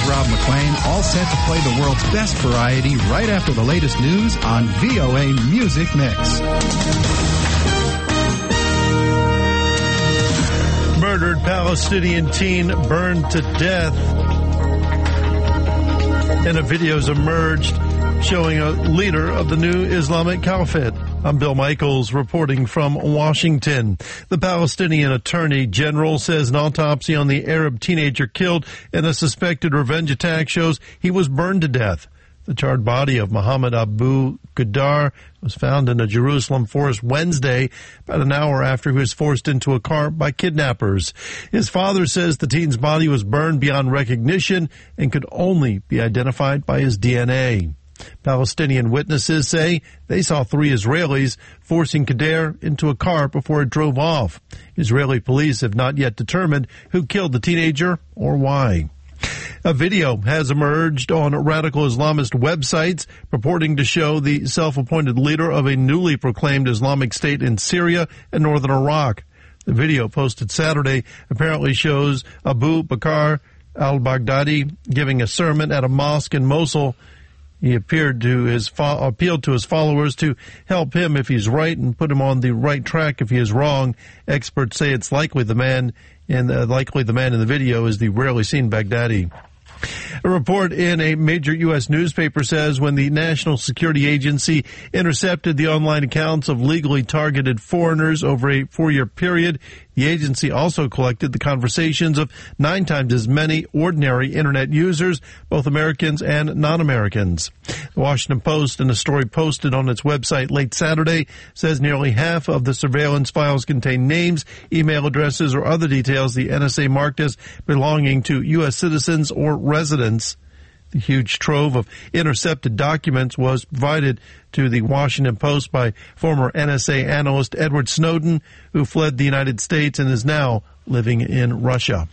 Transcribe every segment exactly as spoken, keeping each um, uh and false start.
Rob McClain, all set to play the world's best variety right after the latest news on V O A Music Mix. Murdered Palestinian teen burned to death. And a video's emerged showing a leader of the new Islamic Caliphate. I'm Bill Michaels reporting from Washington. The Palestinian Attorney General says an autopsy on the Arab teenager killed in a suspected revenge attack shows he was burned to death. The charred body of Mohammed Abu Ghudar was found in a Jerusalem forest Wednesday, about an hour after he was forced into a car by kidnappers. His father says the teen's body was burned beyond recognition and could only be identified by his D N A. Palestinian witnesses say they saw three Israelis forcing Ghudar into a car before it drove off. Israeli police have not yet determined who killed the teenager or why. A video has emerged on radical Islamist websites purporting to show the self-appointed leader of a newly proclaimed Islamic State in Syria and northern Iraq. The video posted Saturday apparently shows Abu Bakr al-Baghdadi giving a sermon at a mosque in Mosul. He appeared to his fo- appealed to his followers to help him if he's right and put him on the right track if he is wrong. Experts say it's likely the man in the, likely the man in the video is the rarely seen Baghdadi. A report in a major U S newspaper says when the National Security Agency intercepted the online accounts of legally targeted foreigners over a four-year period, the agency also collected the conversations of nine times as many ordinary Internet users, both Americans and non-Americans. The Washington Post, in a story posted on its website late Saturday, says nearly half of the surveillance files contain names, email addresses, or other details the N S A marked as belonging to U S citizens or residents. The huge trove of intercepted documents was provided to the Washington Post by former N S A analyst Edward Snowden, who fled the United States and is now living in Russia.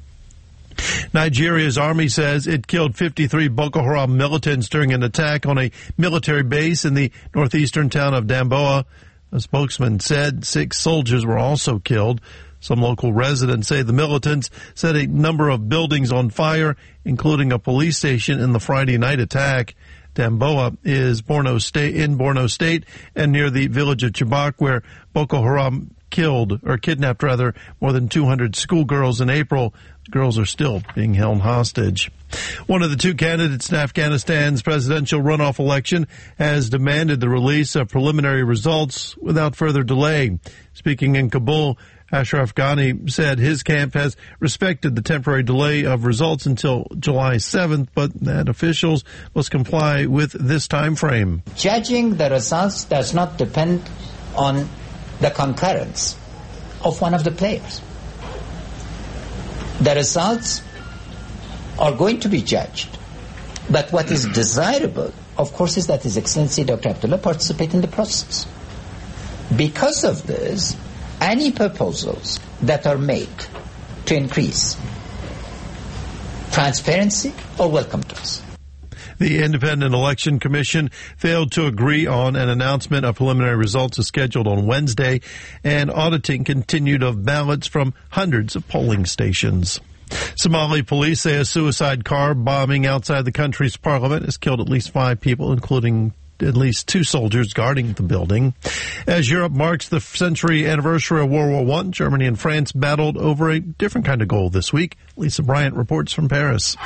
Nigeria's army says it killed fifty-three Boko Haram militants during an attack on a military base in the northeastern town of Damboa. A spokesman said six soldiers were also killed. Some local residents say the militants set a number of buildings on fire, including a police station in the Friday night attack. Damboa is Borno State, in Borno State and near the village of Chibok, where Boko Haram killed, or kidnapped rather, more than two hundred schoolgirls in April. The girls are still being held hostage. One of the two candidates in Afghanistan's presidential runoff election has demanded the release of preliminary results without further delay. Speaking in Kabul, Ashraf Ghani said his camp has respected the temporary delay of results until July seventh, but that officials must comply with this time frame. Judging the results does not depend on the concurrence of one of the players. The results are going to be judged, but what is desirable, of course, is that His Excellency Doctor Abdullah participate in the process. Because of this, any proposals that are made to increase transparency are welcome to us. The Independent Election Commission failed to agree on an announcement of preliminary results as scheduled on Wednesday, and auditing continued of ballots from hundreds of polling stations. Somali police say a suicide car bombing outside the country's parliament has killed at least five people, including at least two soldiers guarding the building. As Europe marks the century anniversary of World War One, Germany and France battled over a different kind of goal this week. Lisa Bryant reports from Paris.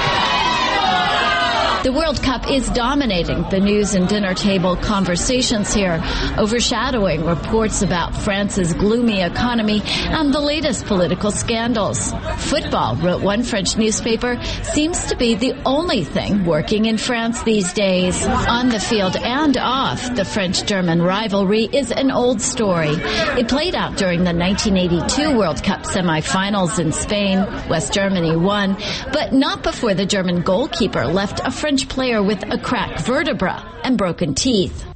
The World Cup is dominating the news and dinner table conversations here, overshadowing reports about France's gloomy economy and the latest political scandals. Football, wrote one French newspaper, seems to be the only thing working in France these days. On the field and off, the French-German rivalry is an old story. It played out during the nineteen eighty-two World Cup semifinals in Spain. West Germany won, but not before the German goalkeeper left a French player with a cracked vertebra and broken teeth.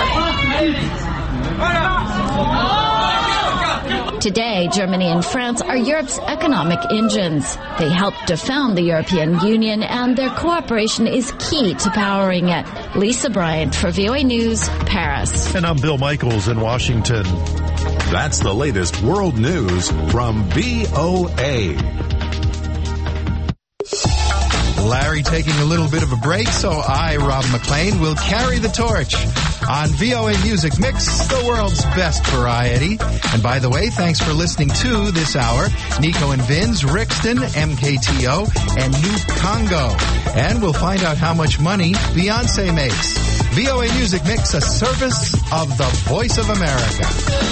Today, Germany and France are Europe's economic engines. They helped to found the European Union, and their cooperation is key to powering it. Lisa Bryant for V O A News, Paris. And I'm Bill Michaels in Washington. That's the latest world news from V O A. Larry taking a little bit of a break, so I, Rob McLean, will carry the torch on V O A Music Mix, the world's best variety. And by the way, thanks for listening to this hour. Nico and Vinz, Rixton, M K T O, and New Congo. And we'll find out how much money Beyonce makes. V O A Music Mix, a service of the Voice of America.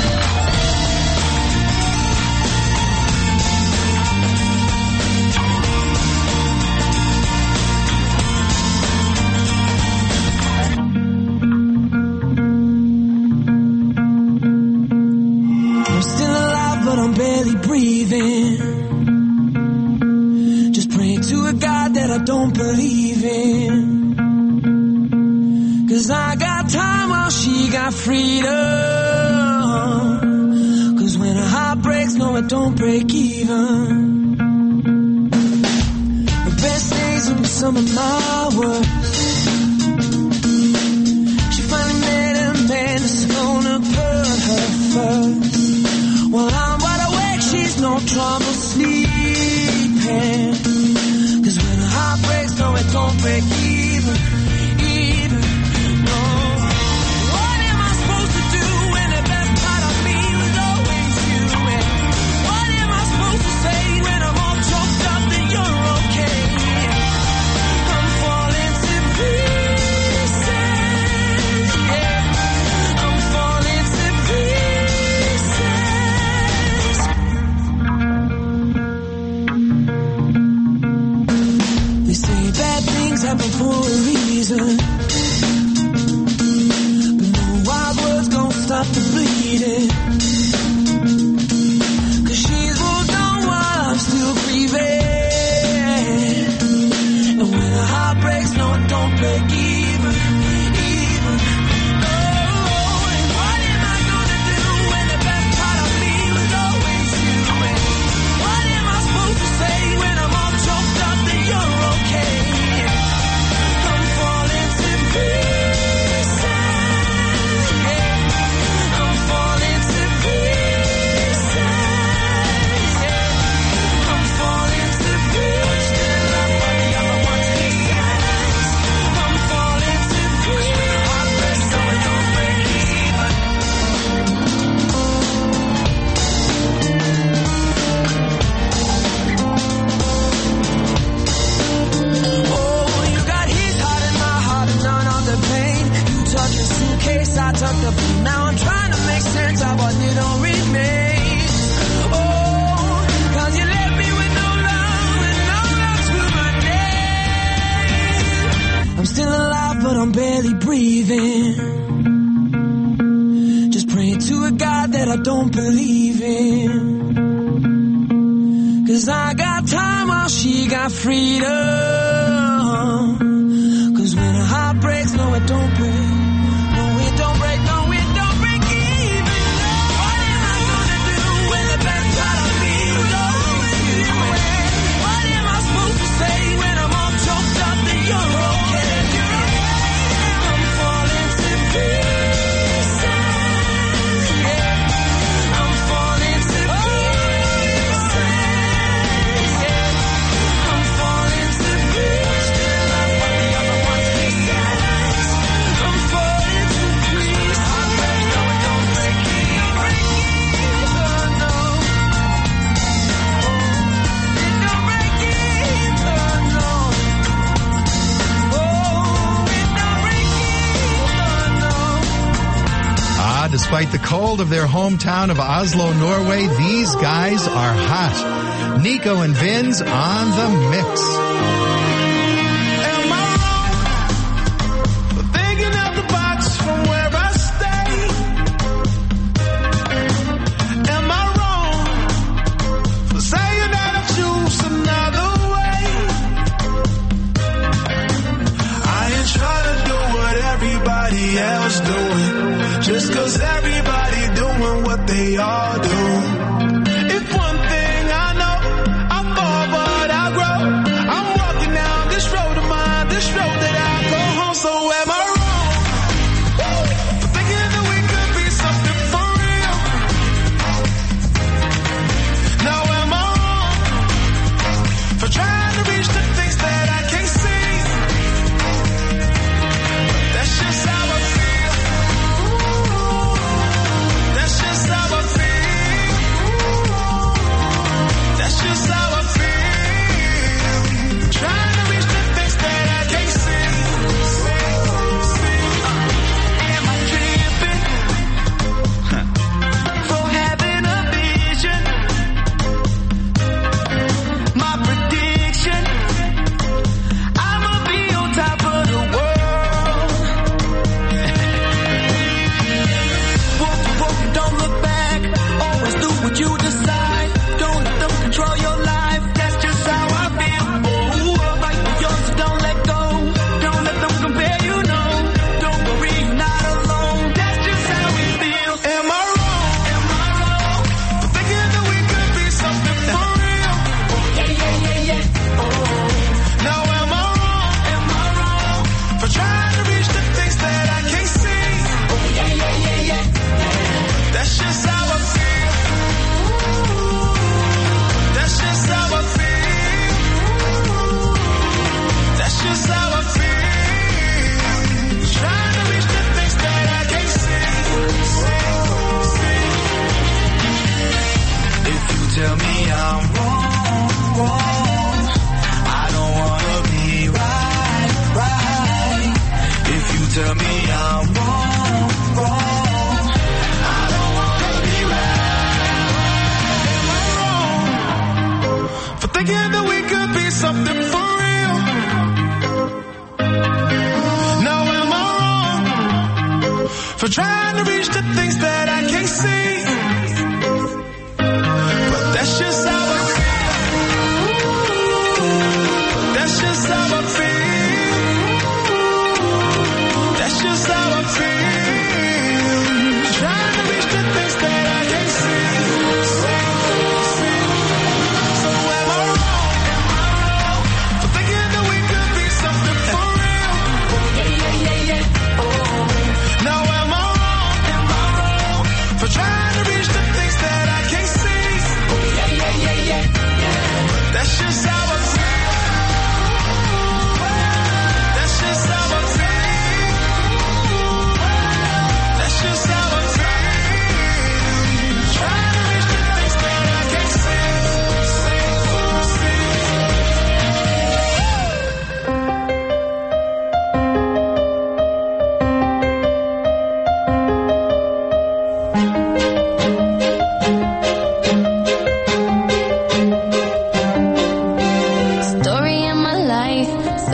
Don't believe in, 'cause I got time while she got freedom. 'Cause when a heart breaks, no, it don't break even. The best days will be some of my worst. She finally met a man that's gonna put her first. While I'm wide awake, she's no trouble sleeping. Heart breaks, no, it don't break even, even, no. What am I supposed to do when the best part of me was always you? And what am I supposed to say when I'm all choked up that you're okay? I'm falling to pieces, yeah. I'm falling to pieces. They say bad things happen for a reason, but no wild words gon' stop the bleeding. 'Cause she's moved on while I'm still grieving. And when a heart breaks, no, it don't break even, even, no. And what am I gonna do when the best part of me was always you? And what am I supposed to say when I'm all choked up that you're okay? I'm falling to pieces, yeah. I'm falling to pieces, yeah. I'm falling to pieces. Still up on the other one's pieces. I'm falling to pieces. Heart breaks, so it don't break even. Oh, you got his heart and my heart and none of the pain. You tuck your suitcase, I tuck the food. Now I'm trying to make sense of what little remains. Oh, 'cause you left me with no love and no love to my name. I'm still alive, but I'm barely breathing. Just praying to a God that I don't believe in. 'Cause I got time while she got freedom. 'Cause when a heart breaks, no, it don't break. No, it don't break, no, it don't break even. What am I gonna do when the best part of me was always you? What am I supposed to say when I'm all choked up that you're okay? I'm falling to pieces, yeah. I'm falling to pieces, yeah. I'm falling to pieces. Still up on the other one's pieces. I'm falling to pieces. Heart breaks, no, it don't break even, no. It don't break even, no. Oh, it don't break even, no. Ah, despite the cold of their hometown of Oslo, Norway, these guys are hot. Nico and Vinz on the mix. Am I wrong for thinking out the box from where I stay? Am I wrong for saying that I choose another way? I ain't trying to do what everybody else doing, just 'cause everybody doing what they all do. If one thing I know, I fall but I grow. I'm walking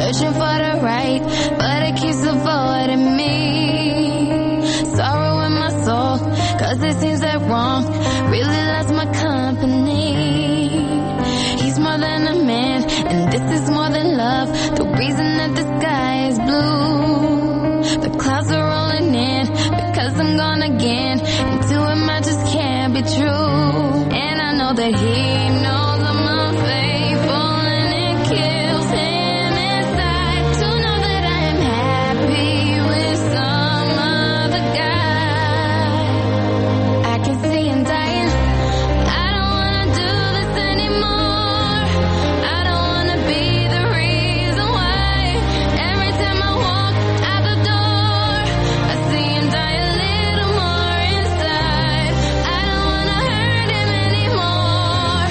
searching for the right, but it keeps avoiding me. Sorrow in my soul, cause it seems that wrong really loves my company. He's more than a man, and this is more than love. The reason that the sky is blue, the clouds are rolling in because I'm gone again. And to him I just can't be true. And I know that he knows I'm unfaithful, and it kills him inside to know that I am happy with some other guy. I can see him dying. I don't wanna do this anymore. I don't wanna be the reason why. Every time I walk out the door, I see him die a little more inside. I don't wanna hurt him anymore.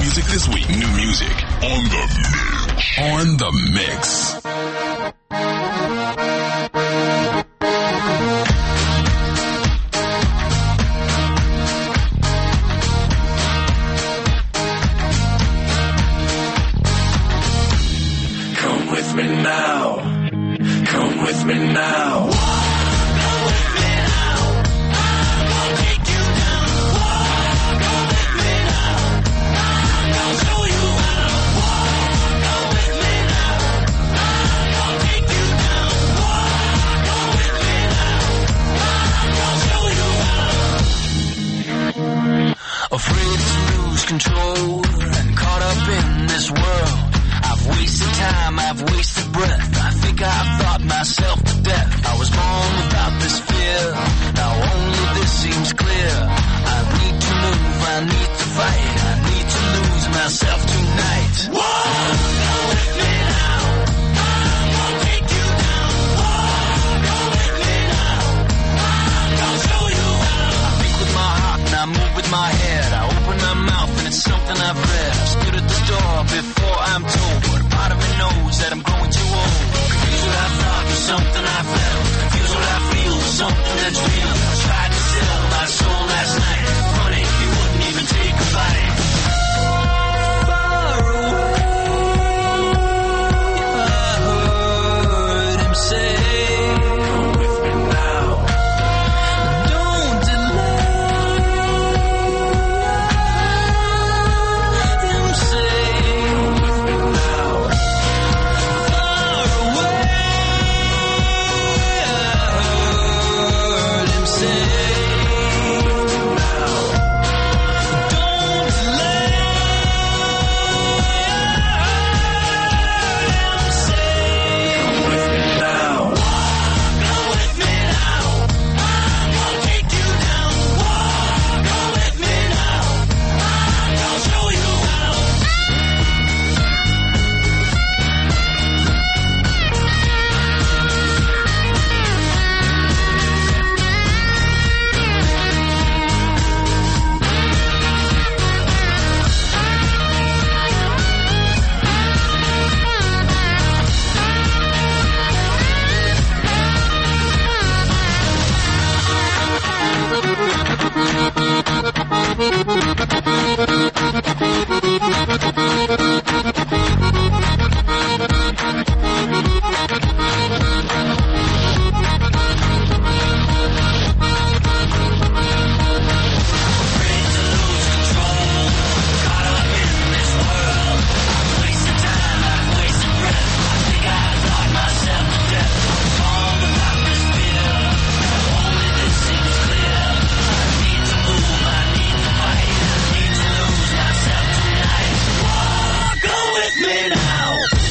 music this week. New music on the mix. On the mix. Come with me now. Come with me now. Afraid to lose control and caught up in this world. I've wasted time, I've wasted breath. I think I've thought myself to death. I was born without this fear. Now only this seems clear. I need to move, I need to fight. I need to lose myself tonight. Whoa! Go with me now. I'm gonna take you down. Whoa! Go with me now. I'm gonna show you how. I think with my heart and I move with my head. I open my mouth and it's something I've read. I stood at the door before I'm told, but a part of me knows that I'm growing too old. Confused what I thought was something I felt. Confused what I feel was something that's real. I tried to sell my soul last night. Funny, you wouldn't even take a bite. Far away, I heard him say, come with me now. Don't delay. Him say, come with me now. Far away, I heard him say, now. Don't delay. Him say, come with me now. Go with me now. I'm gonna take you down. Go with me now. I'm gonna show you how. Afraid to lose control, caught up in this world. I've wasted time, I've wasted breath. I think I've thought myself to death. I'm born without this fear. Now only this seems clear. I need to move, I need to fight. I need to lose myself tonight. Whoa, go with me now.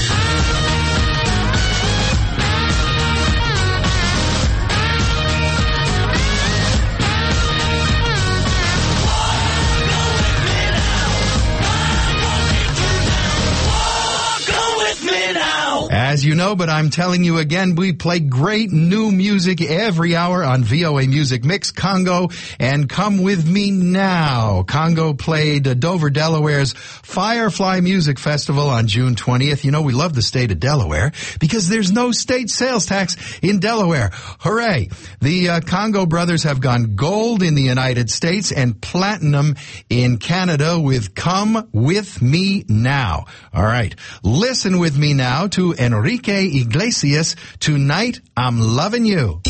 Go with me now. As you know, but I'm telling you again, we play great new music every hour on V O A Music Mix. Congo and Come With Me Now. Congo played uh, Dover, Delaware's Firefly Music Festival on June twentieth. You know, we love the state of Delaware because there's no state sales tax in Delaware. Hooray! The uh, Congo brothers have gone gold in the United States and platinum in Canada with Come With Me Now. All right. Listen with me now to Enrique Iglesias, Tonight I'm Loving You.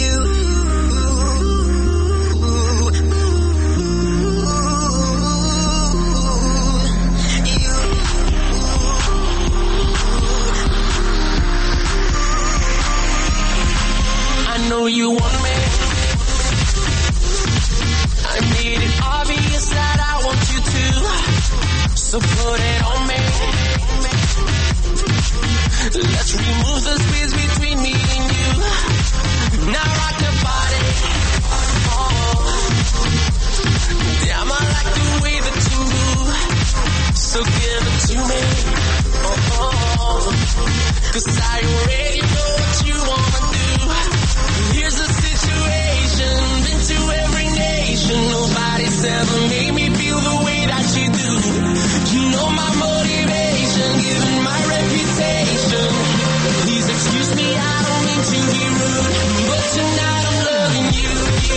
I know you want me. I made it obvious that I want you to. So put it on me. Let's remove the space between me and you. Now rock your body. Oh. Damn, I like the way that you move. So give it to me. Oh, oh. Cause I already know what you wanna do. Here's the situation. Been to every nation. Nobody's ever made me feel the way that you do. You know my motivation, given my reputation. Please excuse me, I don't mean to be rude, but tonight I'm loving you.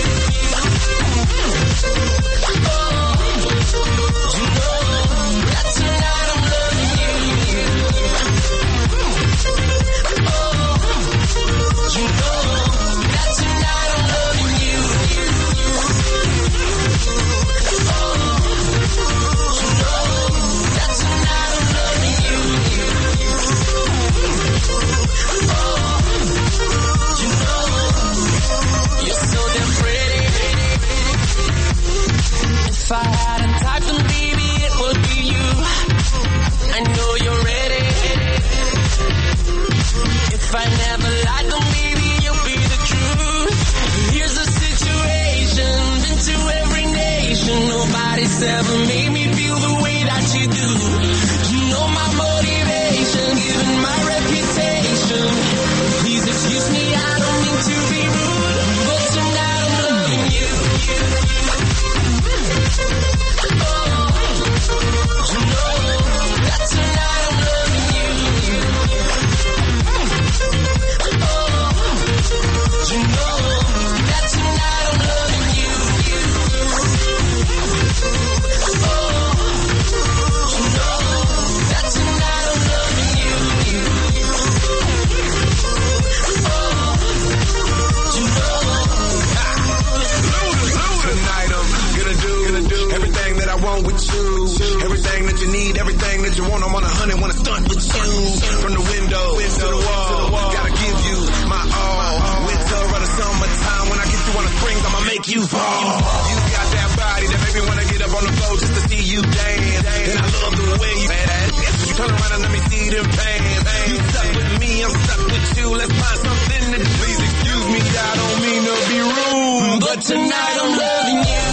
Oh, you know that tonight I'm loving you. Oh, you know that tonight I'm loving you. If I had a type, then baby, it would be you. I know you're ready. If I never lied, then baby, you'll be the truth. Here's the situation, been to every nation. Nobody's ever made me feel the way that you do. You know my motivation, given my reputation. Please excuse me, I don't mean to be rude, but tonight I'm loving you. With you, everything that you need, everything that you want, I'm on a hundred, wanna stunt with you. From the window to the wall, gotta give you my all. Winter or the summertime, when I get you on the springs, I'ma make you fall. You got that body that make me wanna get up on the floor just to see you dance. And I love the way you dance. You turn around and let me see them pants. You stuck with me, I'm stuck with you. Let's find something that please excuse me. I don't mean to be rude, but tonight I'm loving you.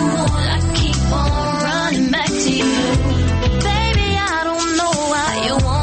You want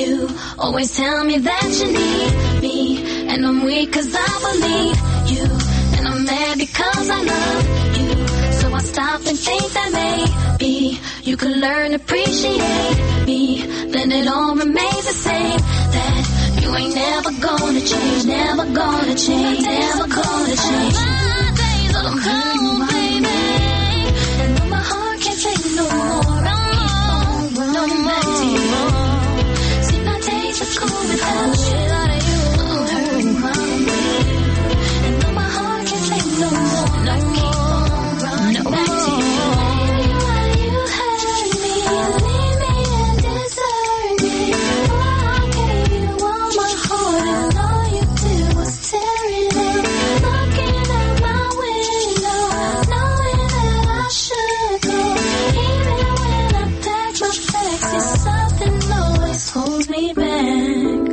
You always tell me that you need me, and I'm weak cause I believe you, and I'm mad because I love you. So I stop and think that maybe you could learn to appreciate me, then it all remains the same. That you ain't never gonna change, never gonna change, never gonna change. My days are cold, baby, and though my heart can't take no more, I keep on running back to you. See, my days are cold without you. I'm hurting from me, and though my heart can't take no more, I keep on running back to you. Why you hurt me, leave me and desert me? Why I gave you all my heart and all you did was tear it up. Looking out my window, knowing that I should go. Even when I pack my bags, it's something always holds me back.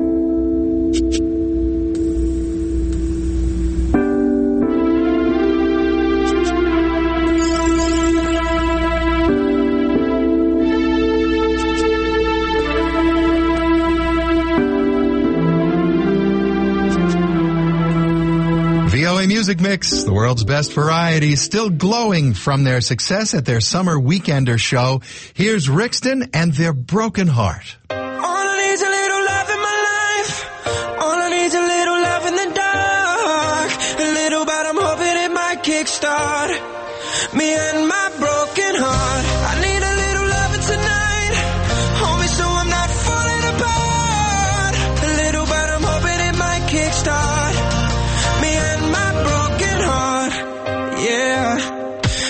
V O A Music Mix, the world's best variety, still glowing from their success at their summer weekender show. Here's Rixton and Their Broken Heart. All I need's a little love in my life. All I need's a little love in the dark. A little, but I'm hoping it might kickstart me and my broken heart. I need a little loving tonight. Hold me so I'm not falling apart. A little, but I'm hoping it might kickstart me and my broken heart. Yeah.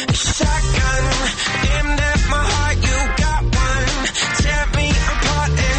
Shotgun aimed at my heart. You got one. Tear me apart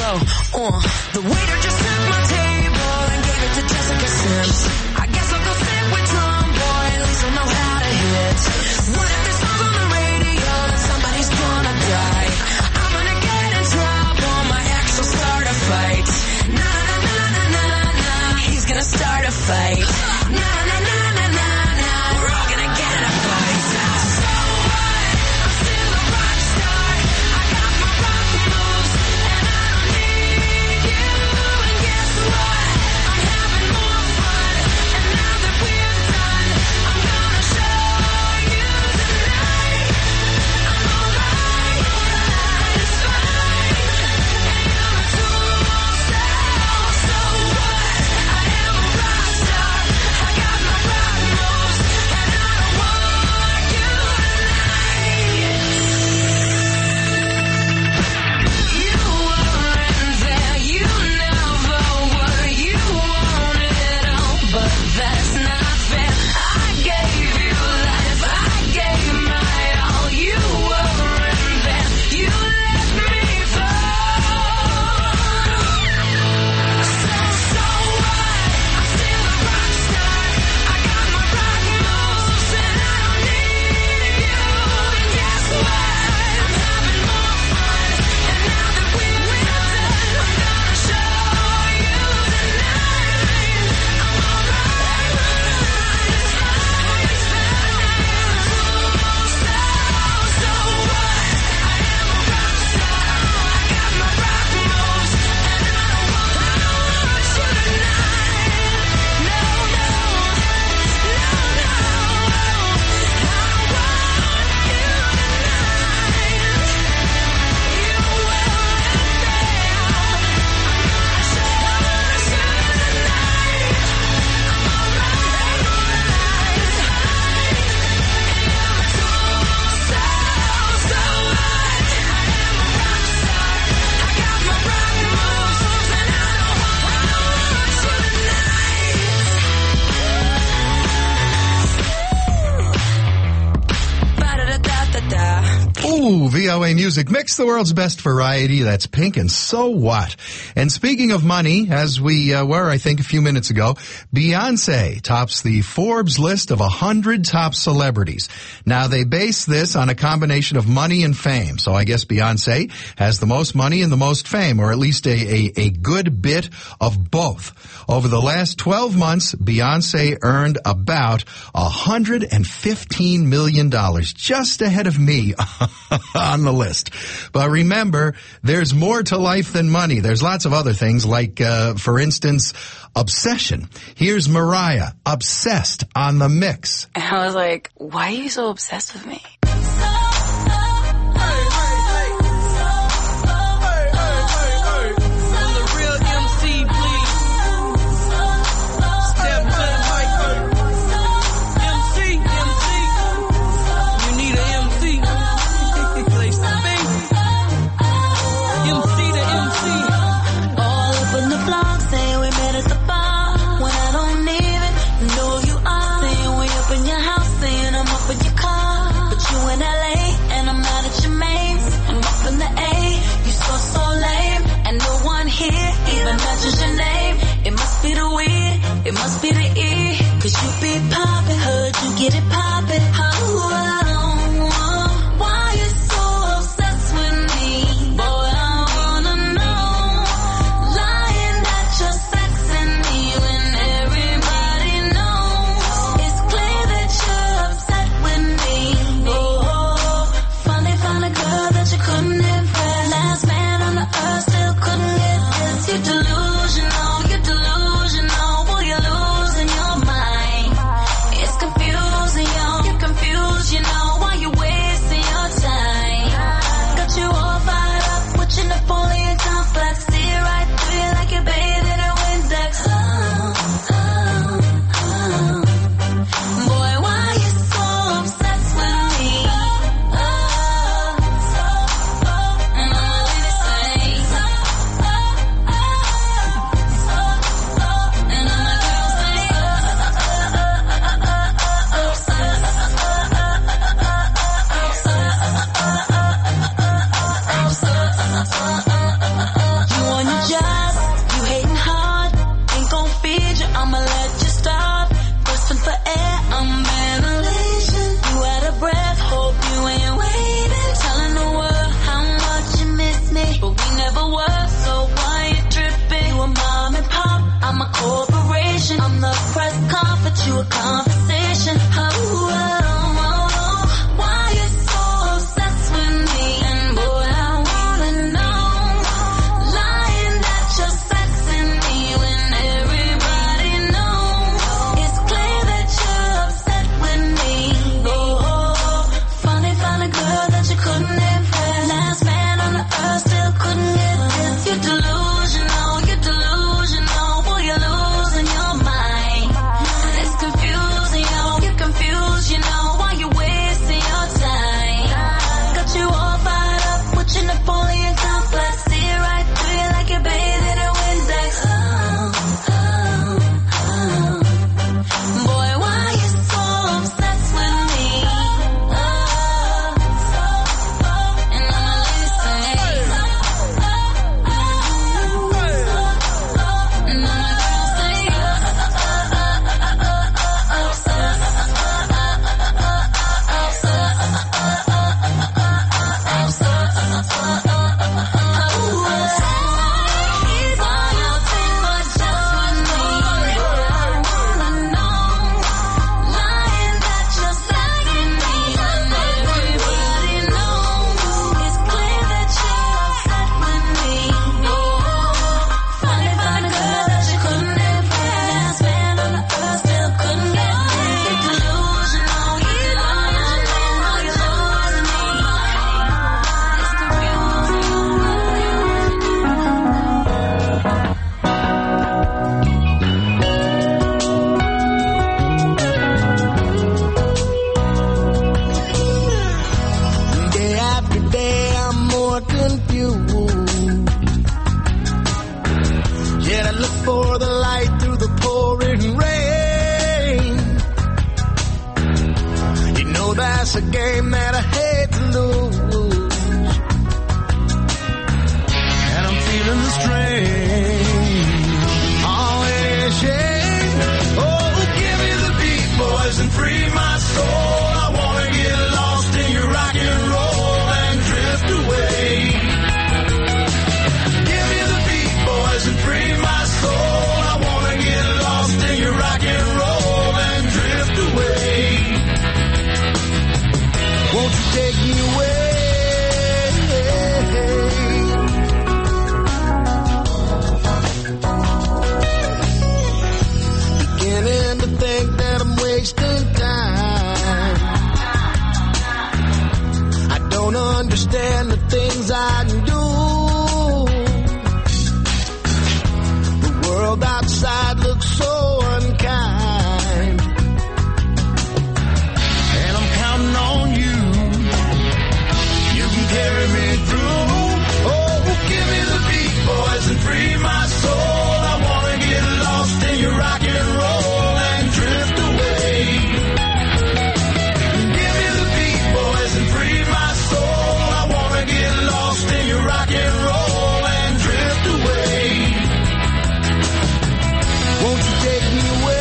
go. Uh, the waiter just took my table and gave it to Jessica Sims. I guess I'll go sit with Tom Boy, at least I know how to hit. What if this song's on the radio, then somebody's gonna die? I'm gonna get in trouble, my ex will start a fight. Na na na na na na, he's gonna start a fight. Na na na na na na, we're all gonna get in a fight. So what? I'm still a rock star. I got my rock moves, and I don't need you. And guess what? I'm having more fun. And now that we're done, I'm gonna show you tonight. I'm alright, it's fine. And you're a tool, so, so what? I am a rock star. I got my rock moves, and I don't want you tonight. You weren't there, you never were. You wanted all, but that's not fair. I gave you life, I gave my all. You weren't there, you let me fall. So, so what? I'm still a rock star. I got my rock moves, and I don't need you. And guess what? I'm having more fun. And now that we're done, I'm gonna show you tonight. I'm alright, it's fine, it's fine. So, so what? I am a rock star. I got my rock moves, and I don't want you tonight. No, no, no, no. I want you tonight. You weren't there. I'm gonna show you tonight. I'm alright, it's fine. And you're a tool, so, so what? I am a rock star. I got my rock moves, and I don't want you tonight. Ba-da-da-da-da-da. Ooh, V O A Music Mix, the world's best variety. That's Pink and So What. And speaking of money, as we uh, were, I think, a few minutes ago, Beyonce tops the Forbes list of one hundred top celebrities. Now, they base this on a combination of money and fame. So I guess Beyonce has the most money and the most fame, or at least a, a, a good bit of both. Over the last twelve months, Beyonce earned about one hundred fifteen million dollars, just ahead of me on the list. But remember, there's more to life than money. There's lots of other things like, uh, for instance, obsession. Here's Mariah, Obsessed, on the Mix. And I was like, why are you so obsessed with me? Know you are saying we up in your house, saying I'm up in your car, but you It's a game that I hate to lose. And I'm feeling the strain. Oh, it ain't a shame. Oh, give me the beat, boys, and free my soul. I wanna get lost in your rock and roll and drift away. Give me the beat, boys, and free my soul. I wanna get lost in your rock and roll and drift away. Won't you take me away? Beginning to think that I'm wasting time. I don't understand the things I do. The world outside looks so unkind. And I'm counting on you. You can carry me through. Oh, give me the beat, boys, and free my soul. I wanna get lost in your rock and roll and drift away. Give me the beat, boys, and free my soul. I wanna get lost in your rock and roll and drift away. Won't you take me away?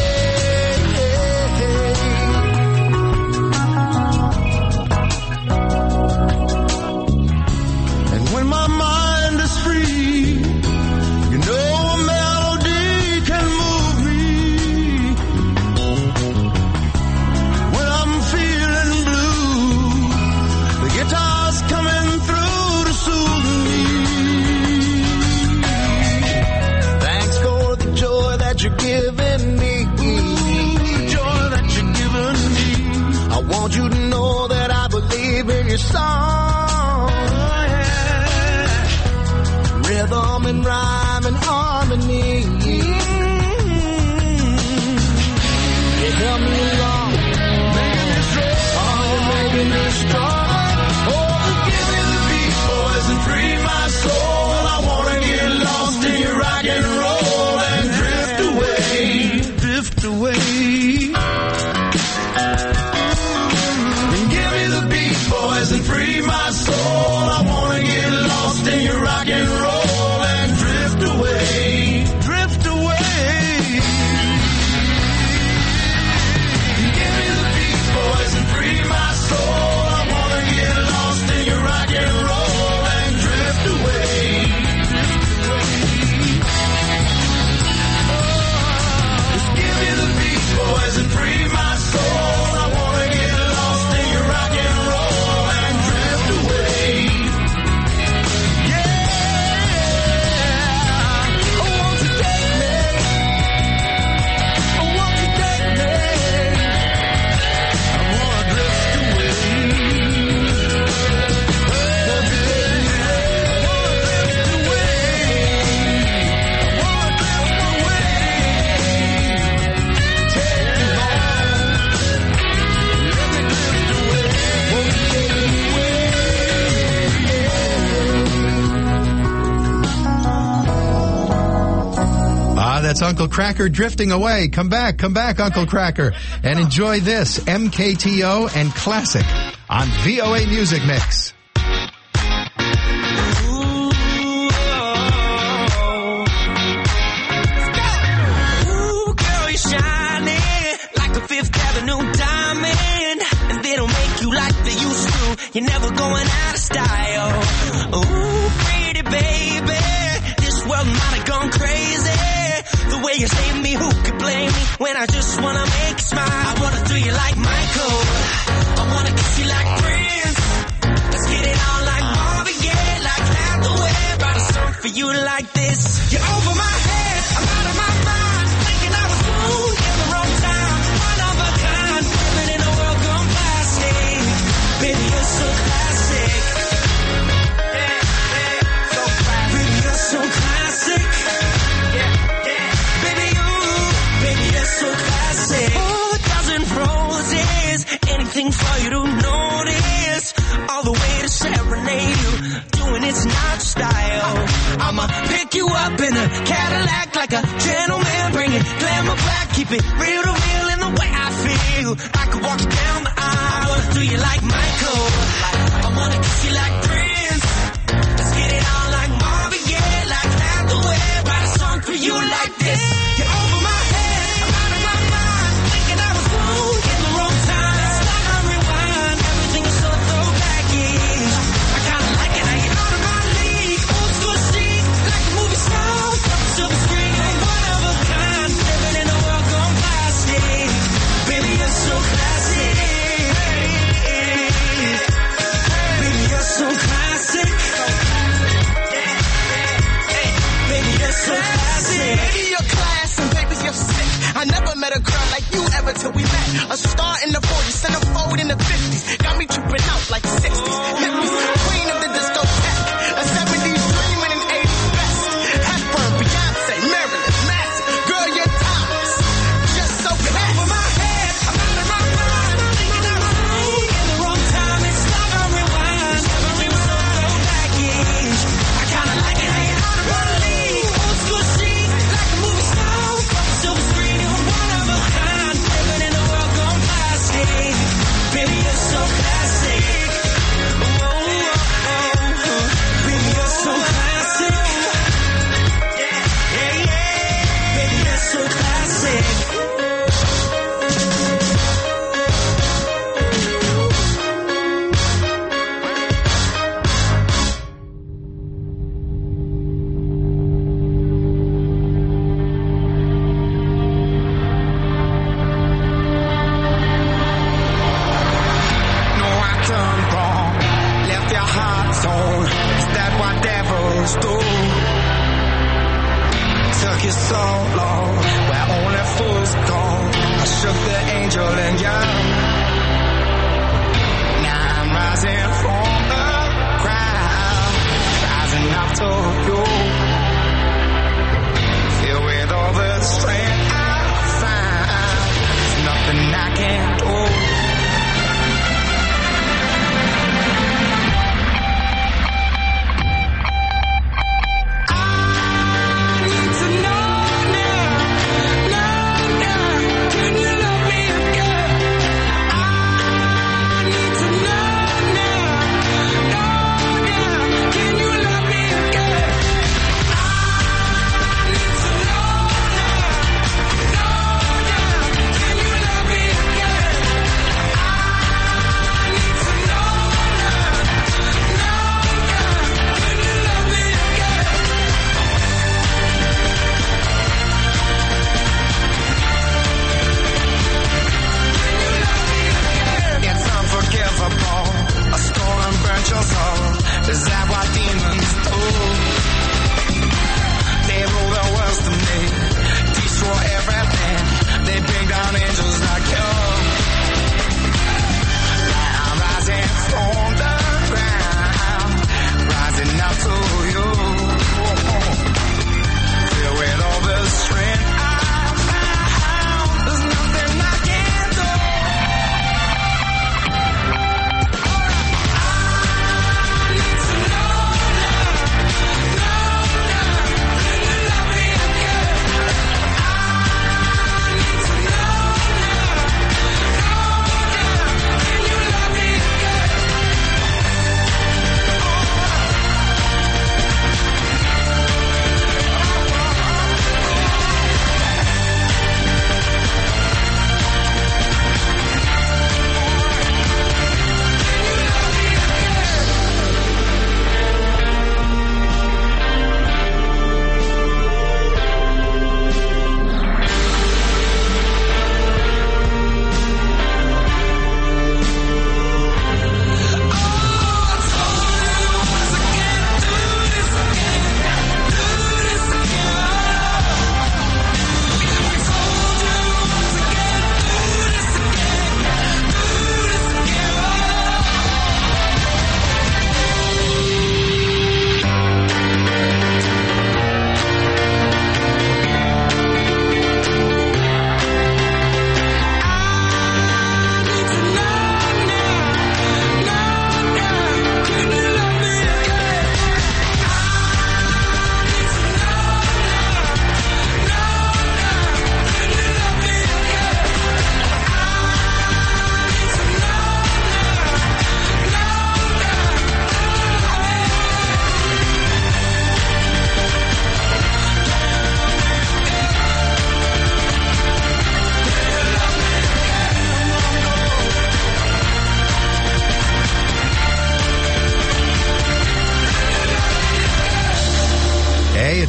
And when my mind is free, you know a melody can move me. When I'm feeling blue, the guitar's coming through to soothe me. Thanks for the joy that you're giving me. The joy that you're giving me. I want you to know that I believe in your song. Rhythm and rhyme and harmony. You help me along, making me strong. Oh, you're making me strong. Oh, give me the beat, boys, and free my soul. I wanna get lost in your rock and roll and drift away, drift away. And give me the beat, boys, and free my soul. I wanna get lost in your rock and roll and drift away, drift away. Give me the beat, boys, and free my soul. I wanna get lost in your rock and roll and drift away, drift away. Just give me the beat, boys, and free my soul. I wanna get lost in your rock and roll and drift away. Yeah. Oh, won't you take me? Oh, won't you take me? I wanna drift away. Won't you take me? I wanna drift away. I wanna drift away. Take me home. Let me drift away. Won't you take me away? Ah, that's Uncle Cracker drifting away. Come back, come back, Uncle Cracker, and enjoy this M K T O and Classic on V O A Music Mix. Ooh, girl, you're shining like a Fifth Avenue diamond, and they don't make you like they used to. You're never going out of style. Ooh, pretty baby, this world might have gone crazy. The way you save me, who could blame me when I just wanna make you smile? I wanna do you like Michael, I wanna kiss you like Prince. Let's get it on like Marvin Gaye, like Hathaway. Write a song for you like this. You're over my head, I'm out of my mind, thinking I was smooth in the wrong time. One of a kind, living in a world gone plastic. Baby, you're so classic. Yeah, yeah, so classic. Baby, you're so classic. Baby, you, baby, you're so classic. Oh, a dozen roses, anything for you to notice. All the way to serenade you, doing it's not your style. I'ma pick you up in a Cadillac like a gentleman, bring it glamour back, keep it real to real in the way I feel. I could walk you down the aisle, I wanna do you magical. I wanna kiss you like Prince. Let's get it on like Marvin Gaye, like Hathaway. Write a song for you like this. You're over my head, I'm out of my mind. Thinking I was wrong in the wrong time. Stop and rewind, everything is so throwback-ish. I kinda like it how you're out of my league. Old school chic, like a movie star. Silver screen, you're one of a kind. Living in a world gone plastic. Baby, you're so classic. Baby, you're so classic. Baby, you're so classic. Baby, you're class and baby, you're sick. I never met a girl like you ever till we met. A star in the forties, centerfold in the fifties. Got me tripping out like sixties. Hippies, queen of the discotheque. A seventies dream and an eighties best. Hepburn, Beyonce, Marilyn, Manson. Girl, you're timeless. Just so class. Over my head, I'm out of my mind. Thinking I was wrong in the wrong time. It's stop and rewind. Everything was so throwback-ish. I kinda like it how you're out of my league. Old school chic, like a movie star. Silver screen, you're one of a kind. Living in a world gone plastic. Baby, you're so classic. Oh, oh, oh. Baby, you're so classic. Yeah, yeah, yeah. Baby, you're so classic. No, I turned wrong, left your heart torn. Is that what devils do? Took you so long, where only fools go. I shook the angel in you. Now I'm rising from the ground, rising up to you. Filled with all the strength I find, there's nothing I can't do. Can you love me again?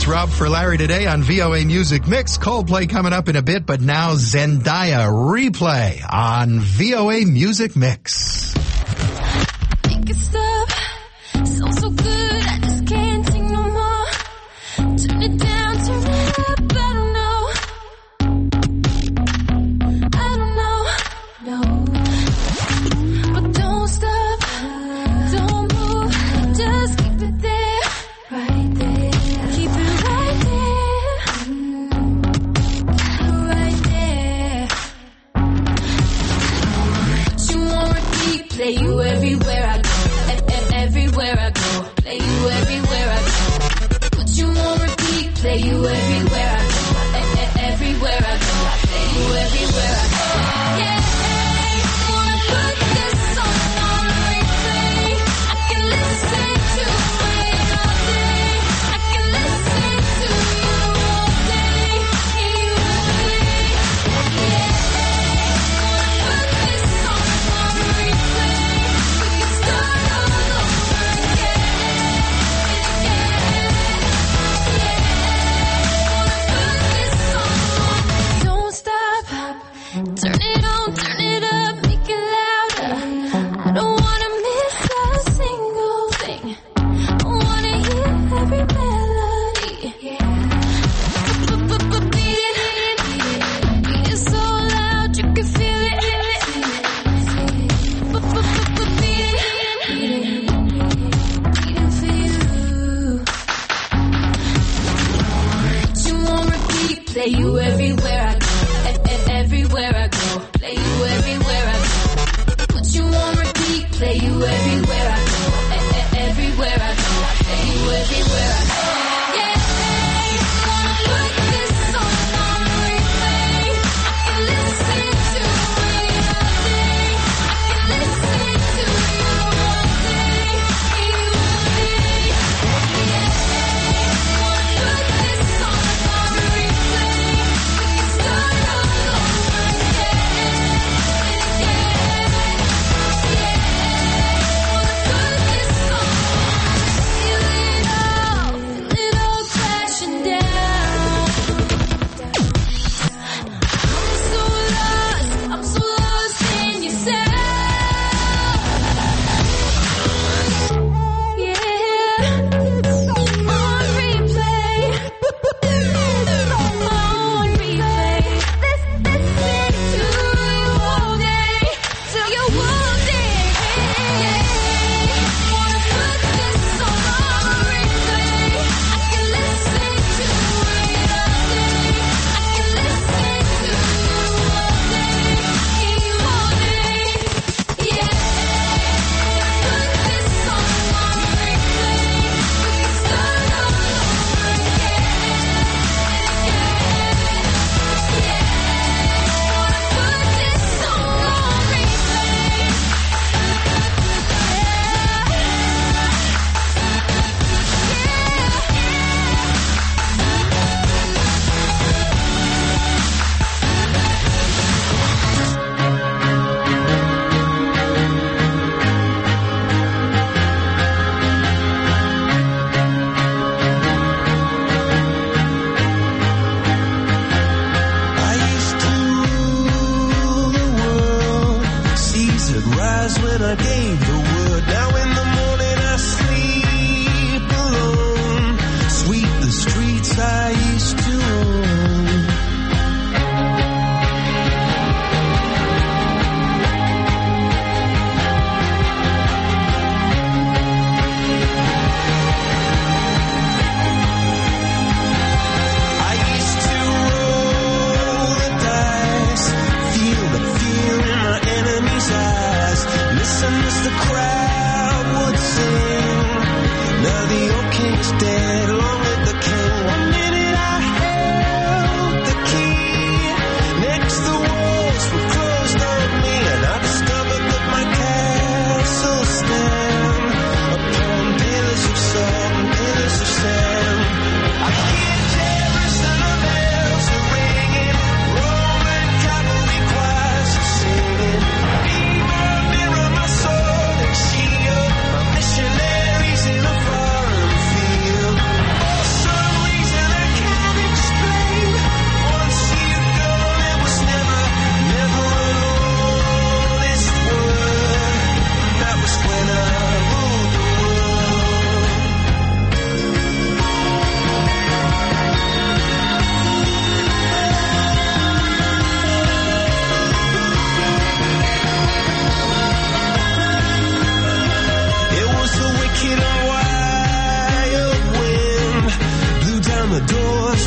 It's Rob for Larry today on V O A Music Mix. Coldplay coming up in a bit, but now Zendaya Replay on V O A Music Mix. Make it stop. Sounds so good, I just can't take no more. Turn it down, turn it up, I don't know. I don't know, no. But don't stop, don't move, just keep it there, right there. Keep it right there, right there. You want repeat, play you everywhere I go. Everywhere I go, play you everywhere I go. Put you on repeat, play you everywhere I go. Everywhere I go, play you everywhere I go. Yeah, wanna put this song on replay. I can listen to it all day. I can listen to you all day. You and me, yeah. Wanna put this song on replay. We can start all over again. Don't stop, turn it on, turn it up, make it louder. I don't wanna miss a single thing. I wanna hear every melody. Beat it, beat it so loud you can feel it. Beat it, beating for you. You won't repeat, play you everywhere I go. Everywhere I go, play you everywhere I go. Put you on repeat, play you everywhere I go. Everywhere I go, play you everywhere I go. Yeah, wanna put this song on replay. I can listen to it all day. I can listen to you all day. You and me, yeah. Wanna put this song on replay. We can start all over again. Yeah, yeah. Wanna put this song on. Feel it all, feel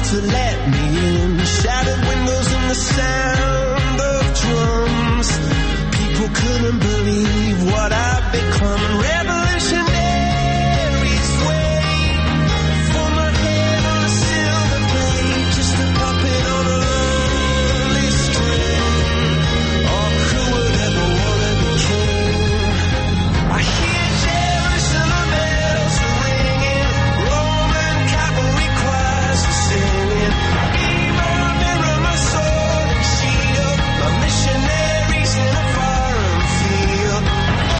to let me in. Shattered windows and the sound of drums. People couldn't believe what I